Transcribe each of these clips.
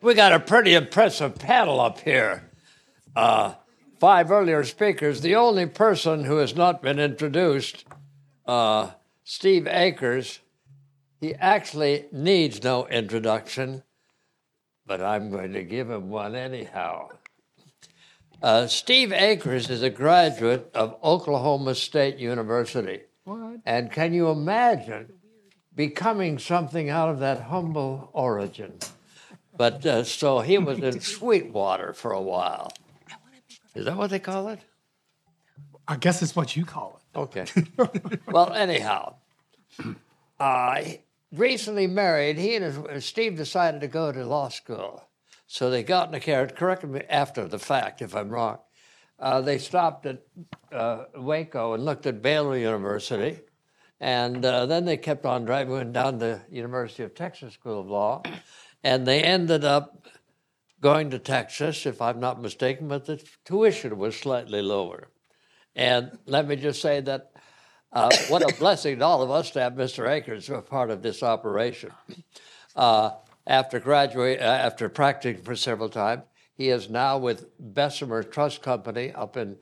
We got a pretty impressive panel up here. 5 earlier speakers. The only person who has not been introduced, Steve Akers, he actually needs no introduction, but I'm going to give him one anyhow. Steve Akers is a graduate of Oklahoma State University. What? And can you imagine becoming something out of that humble origin? But so he was in Sweetwater for a while. Is that what they call it? I guess it's what you call it. Okay. Well, anyhow, recently married, he and Steve decided to go to law school. So they got in a car, correct me after the fact if I'm wrong. They stopped at Waco and looked at Baylor University. And then they kept on driving, went down to University of Texas School of Law. And they ended up going to Texas, if I'm not mistaken, but the tuition was slightly lower. And let me just say that what a blessing to all of us to have Mr. Akers a part of this operation. After practicing for several times, he is now with Bessemer Trust Company up in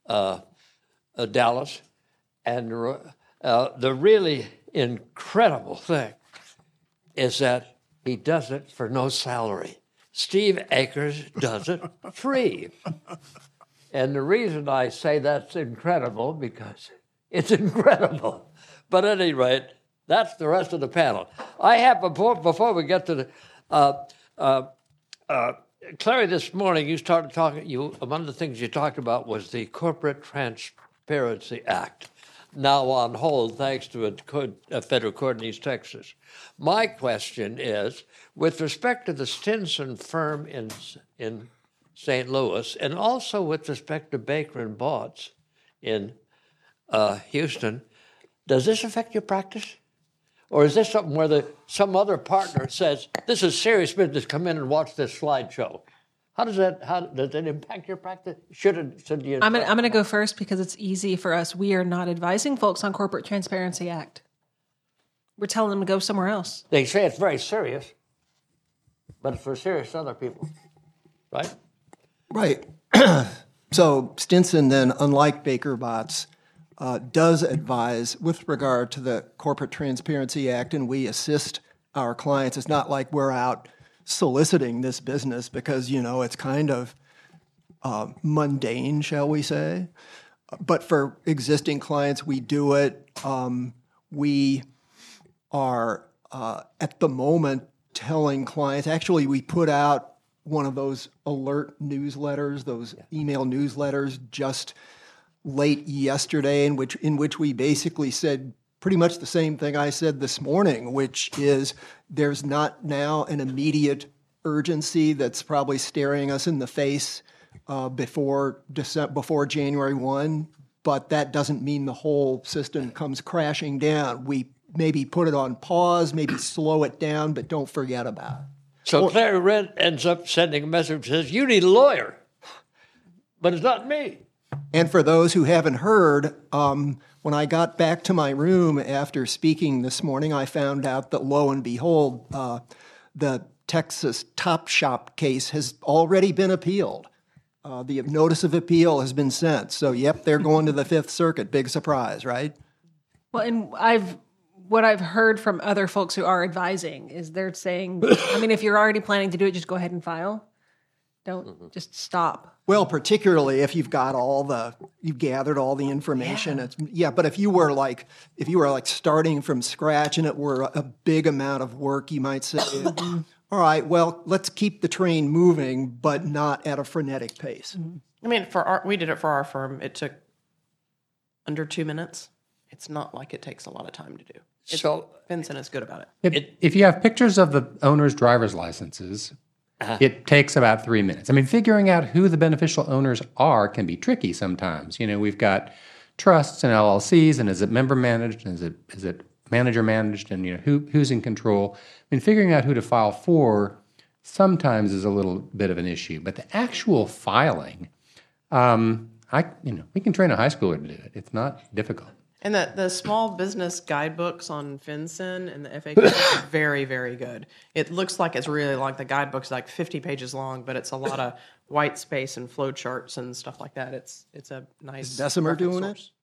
Dallas. And the really incredible thing is that he does it for no salary. Steve Akers does it free. And the reason I say that's incredible, because it's incredible. But at any rate, that's the rest of the panel. I have, before we get to the, Clary, this morning you started talking, one of the things you talked about was the Corporate Transparency Act, now on hold thanks to a federal court in East Texas. My question is, with respect to the Stinson firm in St. Louis, and also with respect to Baker and Botts in Houston, does this affect your practice? Or is this something where some other partner says, this is serious business, come in and watch this slideshow? How does it impact your practice? Should you? I'm going to go first because it's easy for us. We are not advising folks on Corporate Transparency Act. We're telling them to go somewhere else. They say it's very serious, but it's for serious other people, right? Right. So Stinson then, unlike Baker Botts, does advise with regard to the Corporate Transparency Act, and we assist our clients. It's not like we're out soliciting this business because, it's kind of mundane, shall we say. But for existing clients, we do it. We are, at the moment, telling clients, actually, we put out one of those alert newsletters, those email newsletters just late yesterday, in which we basically said pretty much the same thing I said this morning, which is there's not now an immediate urgency that's probably staring us in the face before January 1, but that doesn't mean the whole system comes crashing down. We maybe put it on pause, maybe slow it down, but don't forget about it. So Clary Wren ends up sending a message that says, you need a lawyer, but it's not me. And for those who haven't heard, when I got back to my room after speaking this morning, I found out that, lo and behold, the Texas Top Shop case has already been appealed. The notice of appeal has been sent. So, yep, they're going to the Fifth Circuit. Big surprise, right? Well, and what I've heard from other folks who are advising is they're saying, if you're already planning to do it, just go ahead and file. Don't just stop. Well, particularly if you've got you've gathered all the information. Yeah. But if you were like starting from scratch and it were a big amount of work, you might say, all right, well, let's keep the train moving, but not at a frenetic pace. Mm-hmm. We did it for our firm. It took under 2 minutes. It's not like it takes a lot of time to do. Vincent is good about it. If you have pictures of the owner's driver's licenses, it takes about 3 minutes. Figuring out who the beneficial owners are can be tricky sometimes. We've got trusts and LLCs, and is it member managed, and is it manager managed, and who's in control. Figuring out who to file for sometimes is a little bit of an issue. But the actual filing, we can train a high schooler to do it. It's not difficult. And the small business guidebooks on FinCEN and the FAQ are very, very good. It looks like it's really long. The guidebook's like 50 pages long, but it's a lot of white space and flow charts and stuff like that. It's a nice. Is Bessemer doing source.